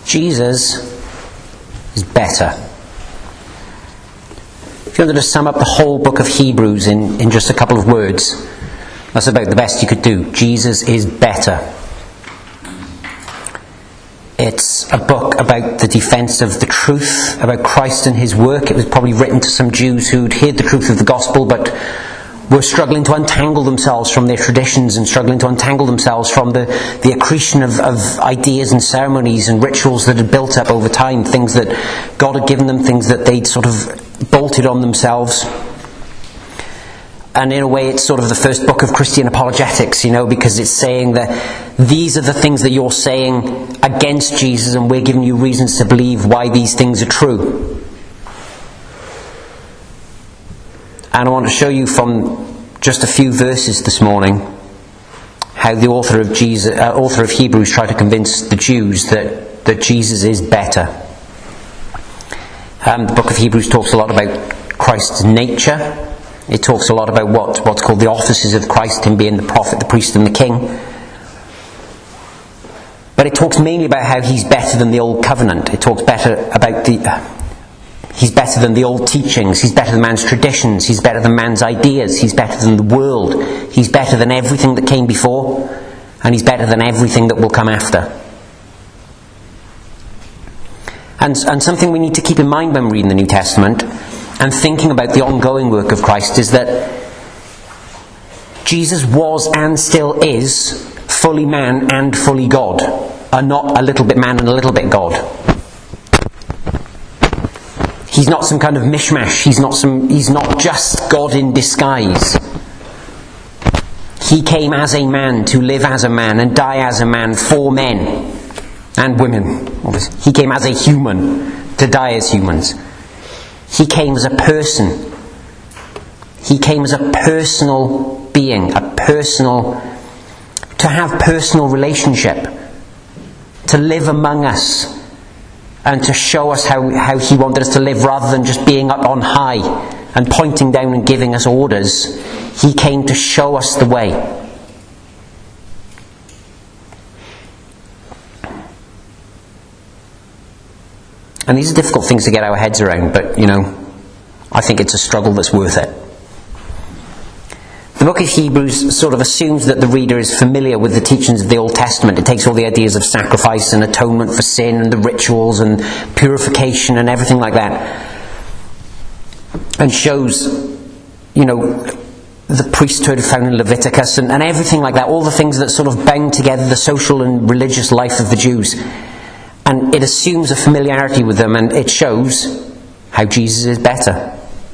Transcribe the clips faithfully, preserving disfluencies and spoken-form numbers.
Jesus is better. If you wanted to sum up the whole book of Hebrews in, in just a couple of words, that's about the best you could do. Jesus is better. It's a book about the defence of the truth, about Christ and his work. It was probably written to some Jews who'd heard the truth of the gospel, but were struggling to untangle themselves from their traditions and struggling to untangle themselves from the, the accretion of, of ideas and ceremonies and rituals that had built up over time, things that God had given them, things that they'd sort of bolted on themselves. And in a way, it's sort of the first book of Christian apologetics, you know, because it's saying that these are the things that you're saying against Jesus, and we're giving you reasons to believe why these things are true. And I want to show you from just a few verses this morning how the author of Jesus, uh, author of Hebrews tried to convince the Jews that, that Jesus is better. Um, the book of Hebrews talks a lot about Christ's nature. It talks a lot about what, what's called the offices of Christ, him being the prophet, the priest and the king. But it talks mainly about how he's better than the old covenant. It talks better about the... Uh, he's better than the old teachings. He's better than man's traditions. He's better than man's ideas. He's better than the world. He's better than everything that came before. And he's better than everything that will come after. And, and something we need to keep in mind when reading the New Testament and thinking about the ongoing work of Christ is that Jesus was and still is fully man and fully God, and not a little bit man and a little bit God. He's not some kind of mishmash. He's not some. He's not just God in disguise. He came as a man to live as a man and die as a man for men and women. Obviously. He came as a human to die as humans. He came as a person. He came as a personal being, a personal, to have personal relationship, to live among us, and to show us how, how he wanted us to live rather than just being up on high and pointing down and giving us orders. He came to show us the way. And these are difficult things to get our heads around, but, you know, I think it's a struggle that's worth it. The book of Hebrews sort of assumes that the reader is familiar with the teachings of the Old Testament. It takes all the ideas of sacrifice and atonement for sin and the rituals and purification and everything like that, and shows, you know, the priesthood found in Leviticus and, and everything like that, all the things that sort of bound together the social and religious life of the Jews. And it assumes a familiarity with them, and it shows how Jesus is better.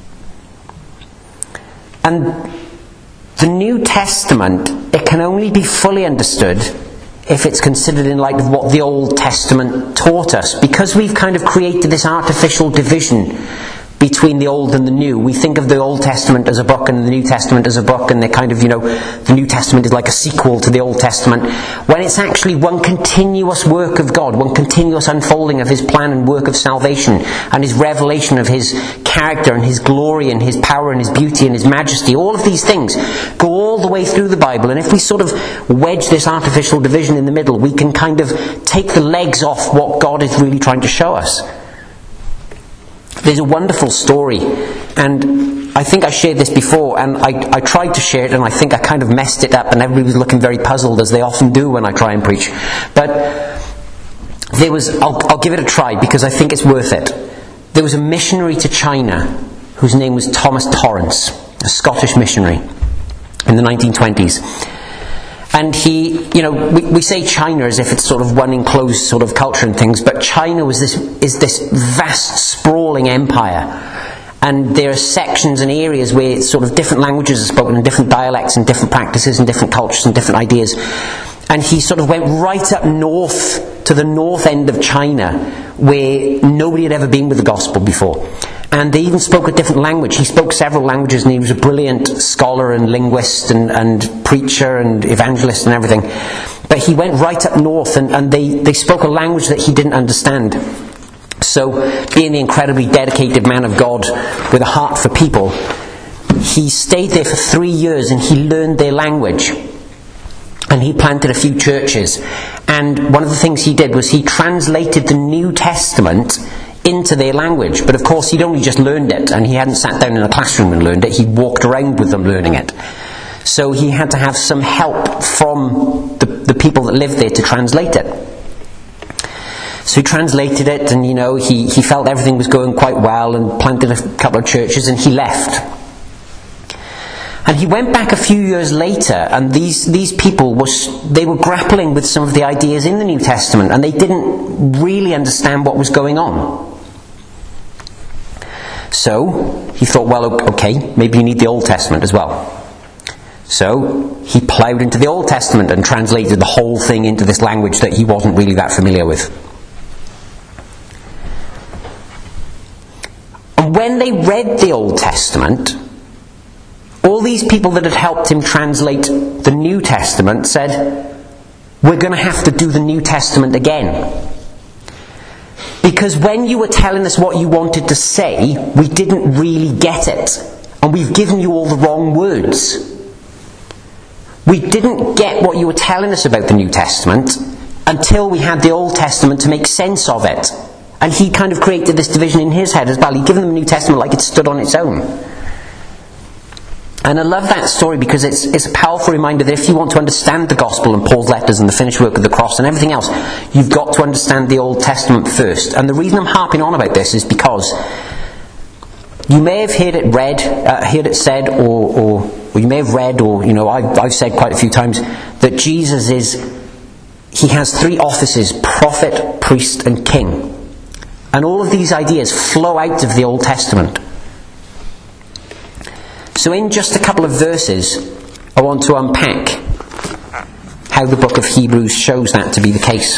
And the New Testament, it can only be fully understood if it's considered in light of what the Old Testament taught us. Because we've kind of created this artificial division between the Old and the New. We think of the Old Testament as a book and the New Testament as a book, and they kind of, you know, the New Testament is like a sequel to the Old Testament, when it's actually one continuous work of God, one continuous unfolding of his plan and work of salvation, and his revelation of his character and his glory and his power and his beauty and his majesty. All of these things go all the way through the Bible, and if we sort of wedge this artificial division in the middle, we can kind of take the legs off what God is really trying to show us. There's a wonderful story, and I think I shared this before, and I, I tried to share it, and I think I kind of messed it up, and everybody was looking very puzzled, as they often do when I try and preach. But there was, I'll, I'll give it a try, because I think it's worth it. There was a missionary to China, whose name was Thomas Torrance, a Scottish missionary, in the nineteen twenties. And he, you know, we, we say China as if it's sort of one enclosed sort of culture and things, but China was this is this vast, sprawling empire. And there are sections and areas where sort of different languages are spoken and different dialects and different practices and different cultures and different ideas. And he sort of went right up north to the north end of China, where nobody had ever been with the gospel before. And they even spoke a different language. He spoke several languages, and he was a brilliant scholar and linguist and, and preacher and evangelist and everything. But he went right up north, and, and they, they spoke a language that he didn't understand. So, being the incredibly dedicated man of God with a heart for people, he stayed there for three years and he learned their language. and he planted a few churches. And one of the things he did was he translated the New Testament into their language. But of course he'd only just learned it, and he hadn't sat down in a classroom and learned it. He walked around with them learning it. So he had to have some help from the, the people that lived there to translate it. So he translated it, and you know, he, he felt everything was going quite well, and planted a couple of churches, and he left. And he went back a few years later, and these, these people, was they were grappling with some of the ideas in the New Testament, and they didn't really understand what was going on. So he thought, well, okay, maybe you need the Old Testament as well. So he ploughed into the Old Testament and translated the whole thing into this language that he wasn't really that familiar with. And when they read the Old Testament, all these people that had helped him translate the New Testament said, we're going to have to do the New Testament again. Because when you were telling us what you wanted to say, we didn't really get it. And we've given you all the wrong words. We didn't get what you were telling us about the New Testament until we had the Old Testament to make sense of it. And he kind of created this division in his head as well. He'd given them the New Testament like it stood on its own. And I love that story because it's, it's a powerful reminder that if you want to understand the gospel and Paul's letters and the finished work of the cross and everything else, you've got to understand the Old Testament first. And the reason I'm harping on about this is because you may have heard it read, uh, heard it said, or, or, or you may have read, or you know, I've, I've said quite a few times that Jesus is, he has three offices: prophet, priest, and king. And all of these ideas flow out of the Old Testament. So in just a couple of verses, I want to unpack how the book of Hebrews shows that to be the case.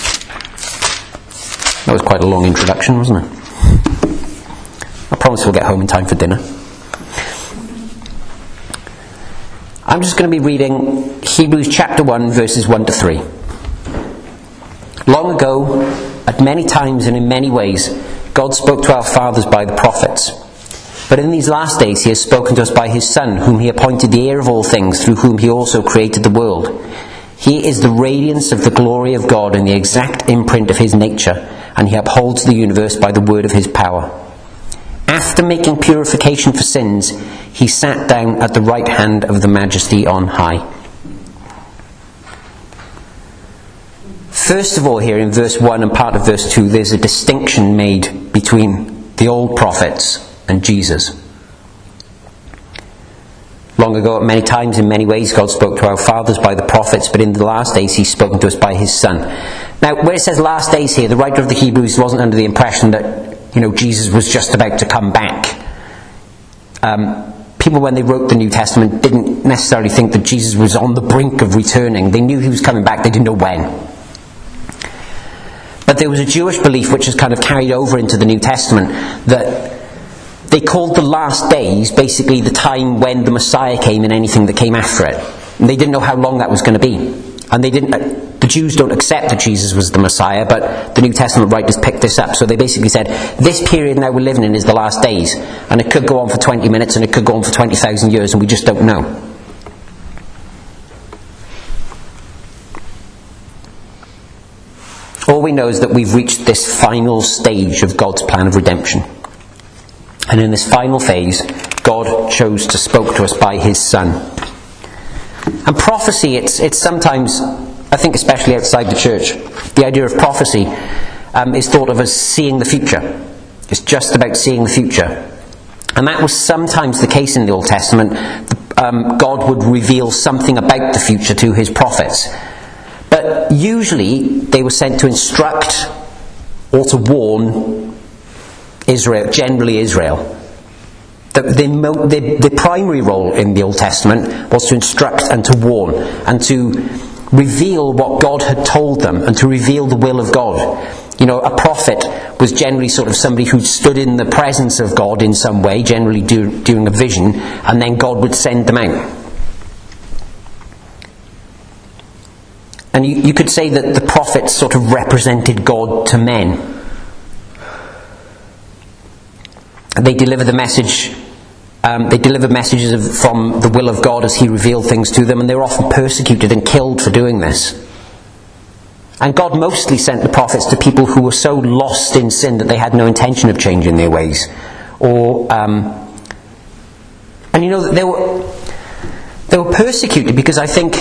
That was quite a long introduction, wasn't it? I promise we'll get home in time for dinner. I'm just going to be reading Hebrews chapter one, verses one to three. Long ago, at many times and in many ways, God spoke to our fathers by the prophets. But in these last days he has spoken to us by his Son, whom he appointed the heir of all things, through whom he also created the world. He is the radiance of the glory of God and the exact imprint of his nature, and he upholds the universe by the word of his power. After making purification for sins, he sat down at the right hand of the Majesty on high. First of all, here in verse one and part of verse two, there's a distinction made between the old prophets and Jesus. Long ago, at many times, in many ways, God spoke to our fathers by the prophets, but in the last days he's spoken to us by his Son. Now, where it says last days here, the writer of the Hebrews wasn't under the impression that, you know, Jesus was just about to come back. Um, people, when they wrote the New Testament, didn't necessarily think that Jesus was on the brink of returning. They knew he was coming back, they didn't know when. But there was a Jewish belief which has kind of carried over into the New Testament that they called the last days basically the time when the Messiah came and anything that came after it. And they didn't know how long that was going to be. And they didn't. Uh, the Jews don't accept that Jesus was the Messiah, but the New Testament writers picked this up. So they basically said, this period now we're living in is the last days. And it could go on for twenty minutes and it could go on for twenty thousand years, and we just don't know. All we know is that we've reached this final stage of God's plan of redemption. And in this final phase, God chose to speak to us by his Son. And prophecy, it's, it's sometimes, I think especially outside the church, the idea of prophecy um, is thought of as seeing the future. It's just about seeing the future. And that was sometimes the case in the Old Testament. Um, God would reveal something about the future to his prophets. But usually they were sent to instruct or to warn Israel, generally Israel. The, the, the, the primary role in the Old Testament was to instruct and to warn and to reveal what God had told them and to reveal the will of God. You know, a prophet was generally sort of somebody who stood in the presence of God in some way, generally do, during a vision, and then God would send them out. And you, you could say that the prophets sort of represented God to men. They deliver the message Um, they delivered messages of, from the will of God as he revealed things to them, and they were often persecuted and killed for doing this. And God mostly sent the prophets to people who were so lost in sin that they had no intention of changing their ways. Or, um, and you know, they were, they were persecuted because I think,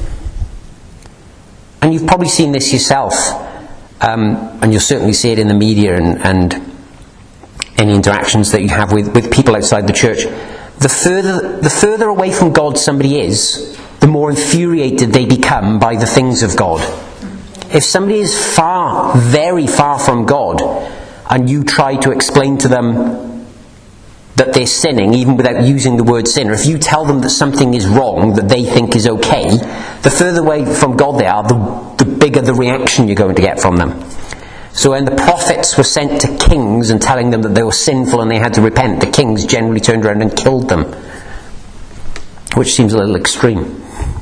and you've probably seen this yourself, um, and you'll certainly see it in the media and, and any interactions that you have with, with people outside the church. The further, the further away from God somebody is, the more infuriated they become by the things of God. If somebody is far, very far from God, and you try to explain to them that they're sinning, even without using the word sin, or if you tell them that something is wrong that they think is okay, the further away from God they are, the, the bigger the reaction you're going to get from them. So when the prophets were sent to kings and telling them that they were sinful and they had to repent, the kings generally turned around and killed them, which seems a little extreme.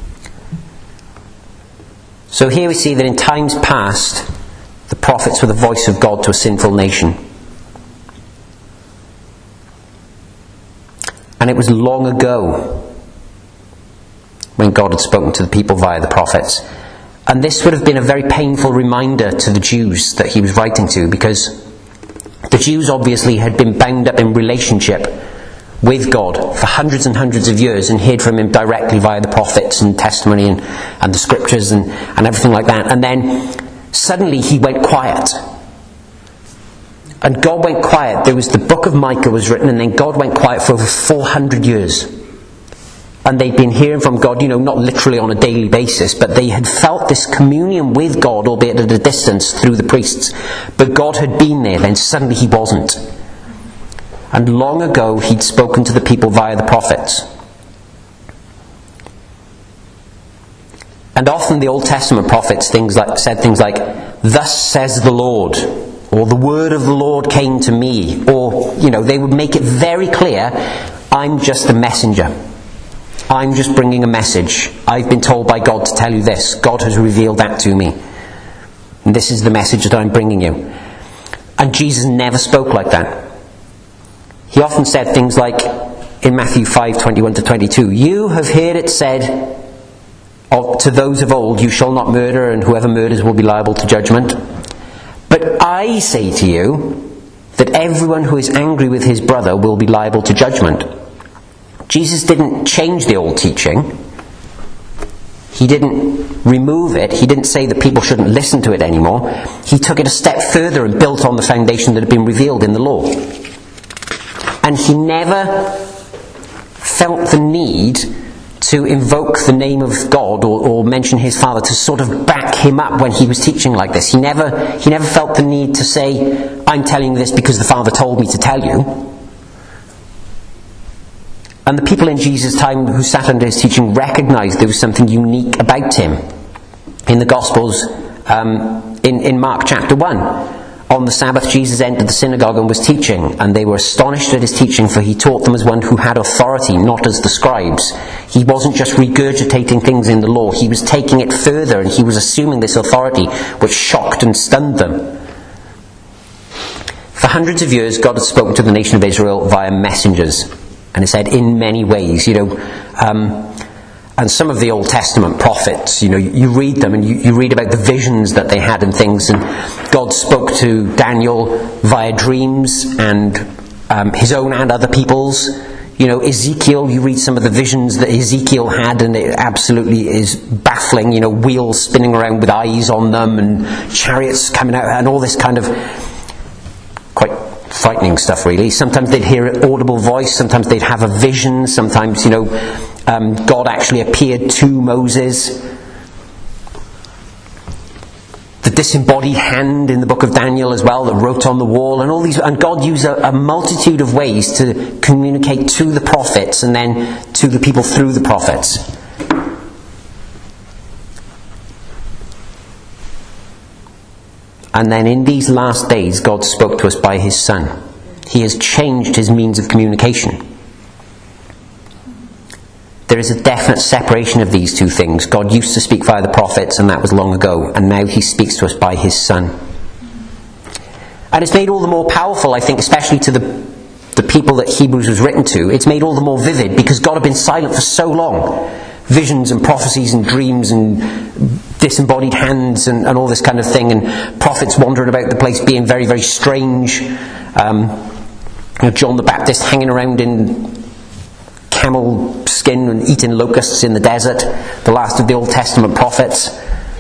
So here we see that in times past, the prophets were the voice of God to a sinful nation. And it was long ago when God had spoken to the people via the prophets. And this would have been a very painful reminder to the Jews that he was writing to, because the Jews obviously had been bound up in relationship with God for hundreds and hundreds of years and heard from him directly via the prophets and testimony and, and the scriptures and, and everything like that. And then suddenly he went quiet. And God went quiet. There was the book of Micah was written, and then God went quiet for over four hundred years. And they'd been hearing from God, you know, not literally on a daily basis, but they had felt this communion with God, albeit at a distance, through the priests. But God had been there, then suddenly he wasn't. And long ago he'd spoken to the people via the prophets. And often the Old Testament prophets things like, said things like, "Thus says the Lord," or "The word of the Lord came to me," or, you know, they would make it very clear, "I'm just a messenger. I'm just bringing a message. I've been told by God to tell you this. God has revealed that to me. And this is the message that I'm bringing you." And Jesus never spoke like that. He often said things like, in Matthew five, twenty-one to twenty-two, "You have heard it said of, to those of old, you shall not murder, and whoever murders will be liable to judgment. But I say to you that everyone who is angry with his brother will be liable to judgment." Jesus didn't change the old teaching. He didn't remove it. He didn't say that people shouldn't listen to it anymore. He took it a step further and built on the foundation that had been revealed in the law. And he never felt the need to invoke the name of God or, or mention his Father to sort of back him up when he was teaching like this. He never, he never felt the need to say, "I'm telling you this because the Father told me to tell you." And the people in Jesus' time who sat under his teaching recognized there was something unique about him. In the Gospels, um, in, in Mark chapter one, on the Sabbath Jesus entered the synagogue and was teaching, and they were astonished at his teaching, for he taught them as one who had authority, not as the scribes. He wasn't just regurgitating things in the law, he was taking it further, and he was assuming this authority, which shocked and stunned them. For hundreds of years, God had spoken to the nation of Israel via messengers. And it said, in many ways, you know, um, and some of the Old Testament prophets, you know, you, you read them and you, you read about the visions that they had and things, and God spoke to Daniel via dreams, and um, his own and other people's. You know, Ezekiel, you read some of the visions that Ezekiel had, and it absolutely is baffling, you know, wheels spinning around with eyes on them, and chariots coming out, and all this kind of quite frightening stuff, really. Sometimes they'd hear an audible voice, sometimes they'd have a vision, sometimes, you know, um, God actually appeared to Moses. The disembodied hand in the book of Daniel as well that wrote on the wall, and all these, and God used a, a multitude of ways to communicate to the prophets and then to the people through the prophets. And then in these last days, God spoke to us by his Son. He has changed his means of communication. There is a definite separation of these two things. God used to speak via the prophets, and that was long ago, and now he speaks to us by his Son. And it's made all the more powerful, I think, especially to the, the people that Hebrews was written to, it's made all the more vivid because God had been silent for so long. Visions and prophecies and dreams and disembodied hands and, and all this kind of thing, and prophets wandering about the place being very, very strange. Um, you know, John the Baptist hanging around in camel skin and eating locusts in the desert, the last of the Old Testament prophets.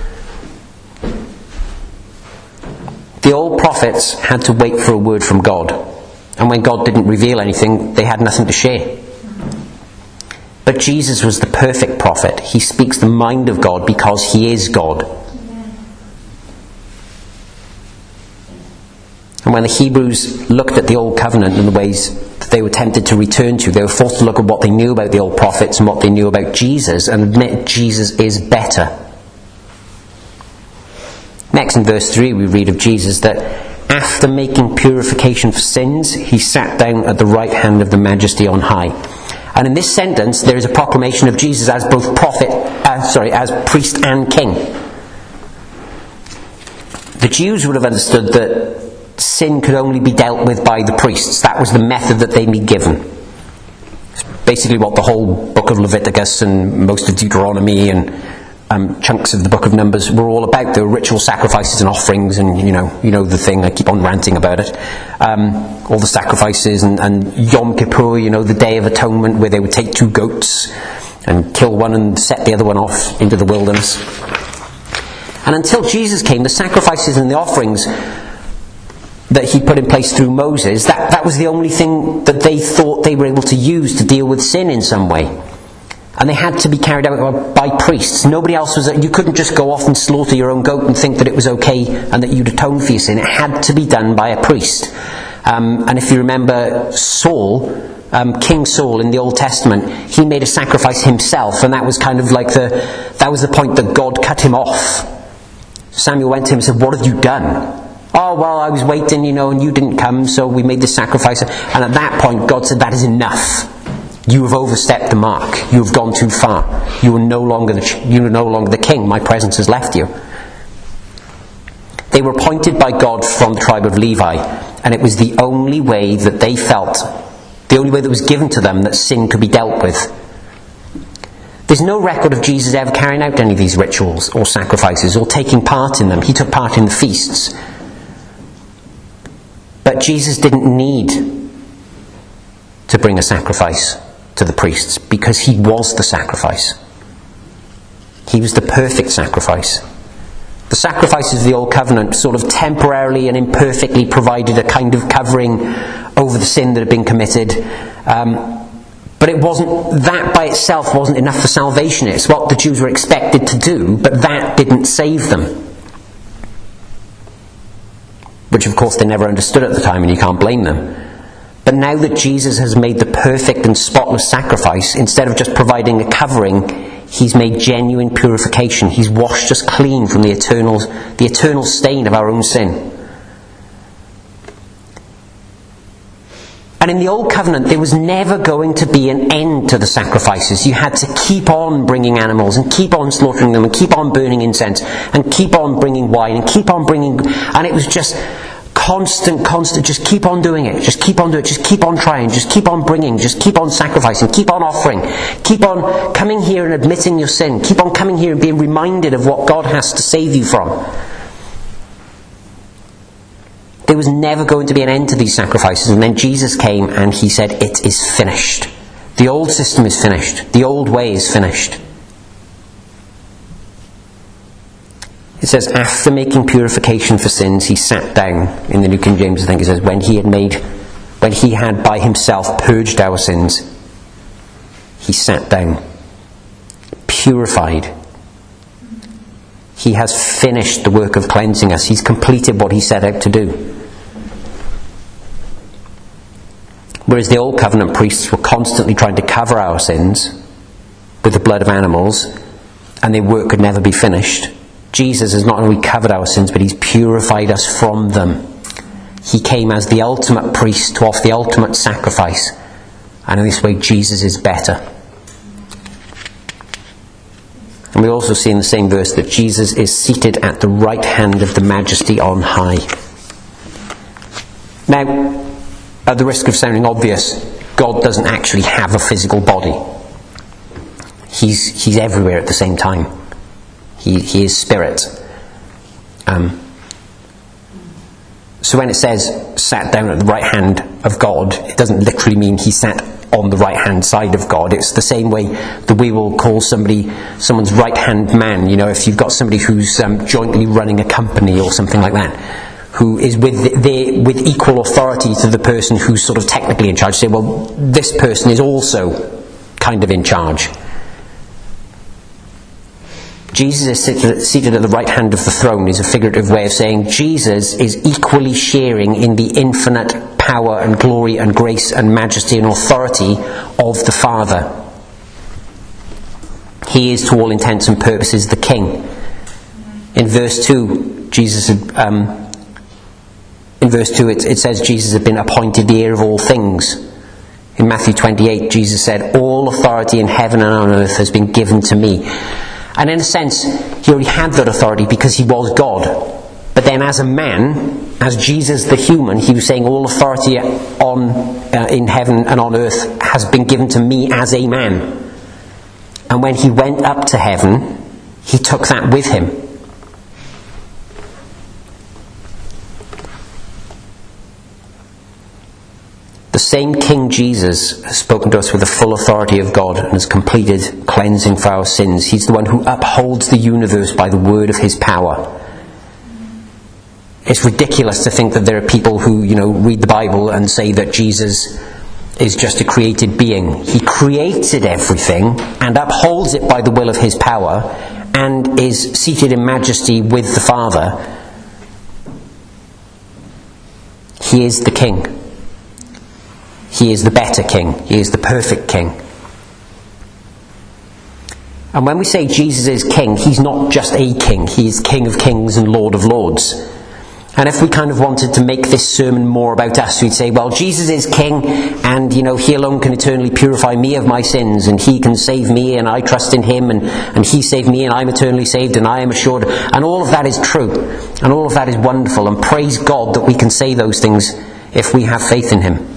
The old prophets had to wait for a word from God, and when God didn't reveal anything, they had nothing to share. But Jesus was the perfect prophet. He speaks the mind of God because he is God. And when the Hebrews looked at the Old Covenant and the ways that they were tempted to return to, they were forced to look at what they knew about the old prophets and what they knew about Jesus and admit Jesus is better. Next in verse three we read of Jesus that after making purification for sins, he sat down at the right hand of the Majesty on high. And in this sentence, there is a proclamation of Jesus as both prophet, uh, sorry, as priest and king. The Jews would have understood that sin could only be dealt with by the priests. That was the method that they'd be given. It's basically what the whole book of Leviticus and most of Deuteronomy and um, chunks of the book of Numbers were all about. There were ritual sacrifices and offerings, and you know, you know the thing. I keep on ranting about it. Um, all the sacrifices and, and Yom Kippur, you know, the Day of Atonement, where they would take two goats and kill one and set the other one off into the wilderness. And until Jesus came, the sacrifices and the offerings that he put in place through Moses, that, that was the only thing that they thought they were able to use to deal with sin in some way. And they had to be carried out by priests. Nobody else was. You couldn't just go off and slaughter your own goat and think that it was okay and that you'd atone for your sin. It had to be done by a priest. Um, and if you remember Saul, um, King Saul in the Old Testament, he made a sacrifice himself, and that was kind of like the that was the point that God cut him off. Samuel went to him and said, "What have you done?" "Oh, well, I was waiting, you know, and you didn't come, so we made this sacrifice." And at that point, God said, "That is enough. You have overstepped the mark. You have gone too far. You are no longer the, you are no longer the king. My presence has left you." They were appointed by God from the tribe of Levi, and it was the only way that they felt, the only way that was given to them that sin could be dealt with. There's no record of Jesus ever carrying out any of these rituals or sacrifices or taking part in them. He took part in the feasts. But Jesus didn't need to bring a sacrifice to the priests because he was the sacrifice. He was the perfect sacrifice. The sacrifices of the Old Covenant sort of temporarily and imperfectly provided a kind of covering over the sin that had been committed. Um, but it wasn't, that by itself wasn't enough for salvation. It's what the Jews were expected to do, but that didn't save them. Which of course they never understood at the time, and you can't blame them. But now that Jesus has made the perfect and spotless sacrifice, instead of just providing a covering, he's made genuine purification. He's washed us clean from the eternal, the eternal stain of our own sin. And in the Old Covenant, there was never going to be an end to the sacrifices. You had to keep on bringing animals and keep on slaughtering them and keep on burning incense and keep on bringing wine and keep on bringing... And it was just constant, constant, just keep on doing it. Just keep on doing it. Just keep on trying. Just keep on bringing. Just keep on sacrificing. Keep on offering. Keep on coming here and admitting your sin. Keep on coming here and being reminded of what God has to save you from. There was never going to be an end to these sacrifices, and then Jesus came and he said, "It is finished." The old system is finished. The old way is finished. It says, after making purification for sins, he sat down. In the New King James, I think it says, when he had made, when he had by himself purged our sins, he sat down, purified. He has finished the work of cleansing us. He's completed what he set out to do. Whereas the Old Covenant priests were constantly trying to cover our sins with the blood of animals, and their work could never be finished, Jesus has not only covered our sins, but he's purified us from them. He came as the ultimate priest to offer the ultimate sacrifice. And in this way, Jesus is better. And we also see in the same verse that Jesus is seated at the right hand of the Majesty on high. Now, at the risk of sounding obvious, God doesn't actually have a physical body. He's, he's everywhere at the same time. He, he is spirit. Um, so when it says sat down at the right hand of God, it doesn't literally mean he sat on the right hand side of God. It's the same way that we will call somebody someone's right hand man. You know, if you've got somebody who's um, jointly running a company or something like that, who is with the, with equal authority to the person who's sort of technically in charge, say, well, this person is also kind of in charge. Jesus is seated, seated at the right hand of the throne is a figurative way of saying Jesus is equally sharing in the infinite power and glory and grace and majesty and authority of the Father. He is, to all intents and purposes, the King. In verse two, Jesus had, um, in verse two it, it says Jesus had been appointed the heir of all things. In Matthew twenty-eight, Jesus said, "All authority in heaven and on earth has been given to me." And in a sense, he already had that authority because he was God. But then as a man, as Jesus the human, he was saying all authority on uh, in heaven and on earth has been given to me as a man. And when he went up to heaven, he took that with him. The same King Jesus has spoken to us with the full authority of God and has completed cleansing for our sins. He's the one who upholds the universe by the word of his power. It's ridiculous to think that there are people who, you know, read the Bible and say that Jesus is just a created being. He created everything and upholds it by the will of his power and is seated in majesty with the Father. He is the King. He is the better King. He is the perfect King. And when we say Jesus is King, he's not just a king. He is King of kings and Lord of lords. And if we kind of wanted to make this sermon more about us, we'd say, well, Jesus is King, and, you know, he alone can eternally purify me of my sins, and he can save me, and I trust in him, and, and he saved me, and I'm eternally saved, and I am assured. And all of that is true. And all of that is wonderful. And praise God that we can say those things if we have faith in him.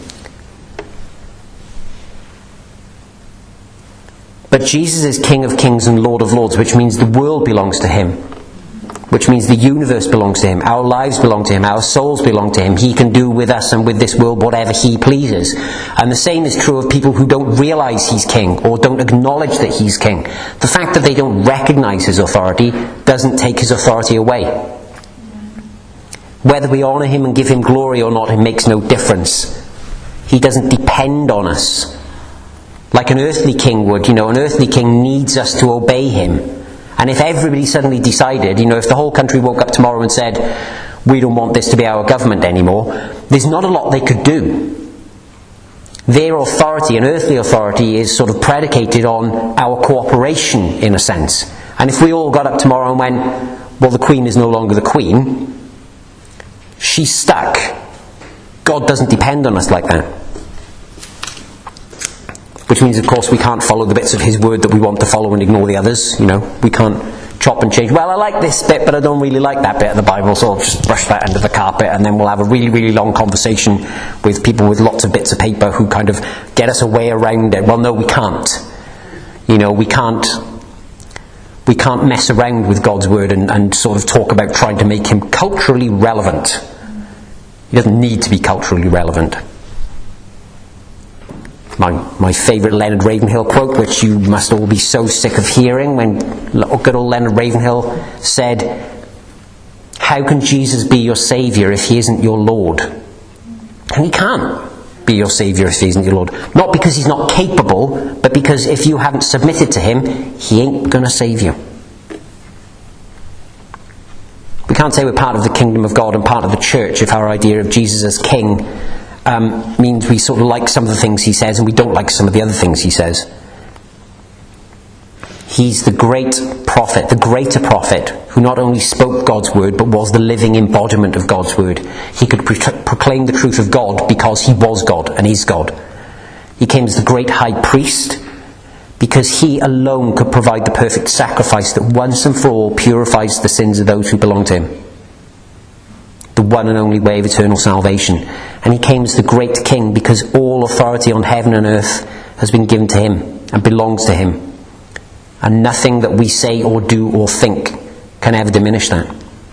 But Jesus is King of kings and Lord of lords, which means the world belongs to him. Which means the universe belongs to him. Our lives belong to him. Our souls belong to him. He can do with us and with this world whatever he pleases. And the same is true of people who don't realise he's king or don't acknowledge that he's king. The fact that they don't recognise his authority doesn't take his authority away. Whether we honour him and give him glory or not, it makes no difference. He doesn't depend on us. Like an earthly king would, you know, an earthly king needs us to obey him. And if everybody suddenly decided, you know, if the whole country woke up tomorrow and said, we don't want this to be our government anymore, there's not a lot they could do. Their authority, an earthly authority, is sort of predicated on our cooperation, in a sense. And if we all got up tomorrow and went, well, the Queen is no longer the Queen, she's stuck. God doesn't depend on us like that. Which means, of course, we can't follow the bits of his word that we want to follow and ignore the others. You know, we can't chop and change. Well, I like this bit, but I don't really like that bit of the Bible, so I'll just brush that under the carpet, and then we'll have a really, really long conversation with people with lots of bits of paper who kind of get us a way around it. Well, no, we can't. You know, we can't. We can't mess around with God's word and, and sort of talk about trying to make him culturally relevant. He doesn't need to be culturally relevant. My my favourite Leonard Ravenhill quote, which you must all be so sick of hearing, when good old Leonard Ravenhill said, "How can Jesus be your saviour if he isn't your Lord?" And he can't be your saviour if he isn't your Lord. Not because he's not capable, but because if you haven't submitted to him, he ain't going to save you. We can't say we're part of the kingdom of God and part of the church if our idea of Jesus as king Um, means we sort of like some of the things he says and we don't like some of the other things he says. He's the great prophet, the greater prophet, who not only spoke God's word but was the living embodiment of God's word. He could pro- proclaim the truth of God because he was God and is God. He came as the great high priest because he alone could provide the perfect sacrifice that once and for all purifies the sins of those who belong to him. the one and only way of eternal salvation. And he came as the great king because all authority on heaven and earth has been given to him and belongs to him. And nothing that we say or do or think can ever diminish that.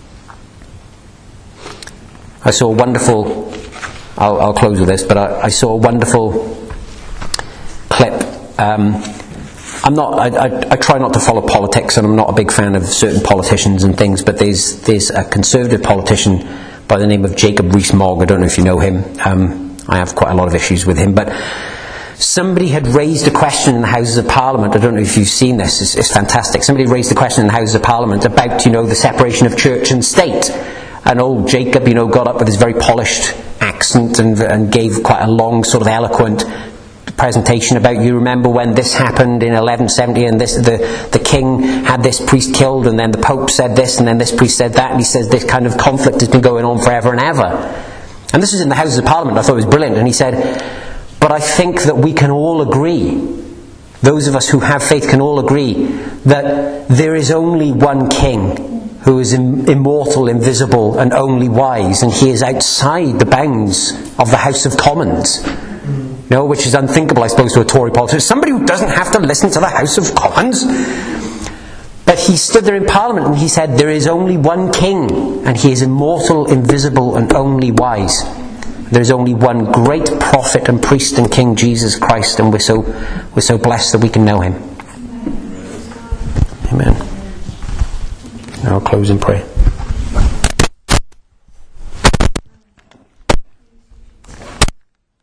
I saw a wonderful, I'll, I'll close with this, but I, I saw a wonderful clip. Um, I'm not, I, I, I try not to follow politics, and I'm not a big fan of certain politicians and things, but there's, there's a Conservative politician by the name of Jacob Rees-Mogg. I don't know if you know him. Um, I have quite a lot of issues with him, but somebody had raised a question in the Houses of Parliament. I don't know if you've seen this. It's, it's fantastic. Somebody raised a question in the Houses of Parliament about, you know, the separation of church and state. And old Jacob, you know, got up with his very polished accent and, and gave quite a long, sort of eloquent presentation about, you remember when this happened in eleven seventy, and this the, the king had this priest killed, and then the Pope said this, and then this priest said that, and he says this kind of conflict has been going on forever and ever. And this was in the Houses of Parliament. I thought it was brilliant. And he said, but I think that we can all agree, those of us who have faith can all agree, that there is only one king who is im- immortal, invisible, and only wise, and he is outside the bounds of the House of Commons. You know, which is unthinkable, I suppose, to a Tory politician. Somebody who doesn't have to listen to the House of Commons. But he stood there in Parliament and he said, there is only one king, and he is immortal, invisible, and only wise. There is only one great prophet and priest and king, Jesus Christ, and we're so we're so blessed that we can know him. Amen. Now I'll close in prayer.